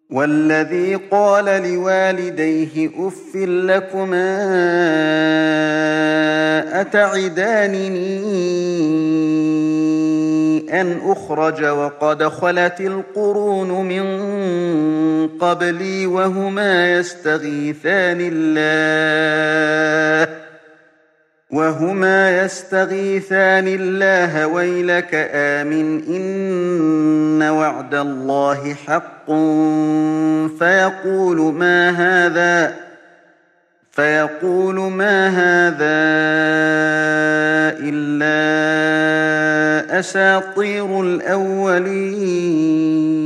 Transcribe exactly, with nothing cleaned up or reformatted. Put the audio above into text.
والذي قال لوالديه أف لكما أتعدانني أن أخرج وقد خلت القرون من قبلي وهما يستغيثان الله وهما يستغيثان الله ويلك آمن إن وعد الله حق فيقول ما هذا فيقول ما هذا إلا أساطير الأولين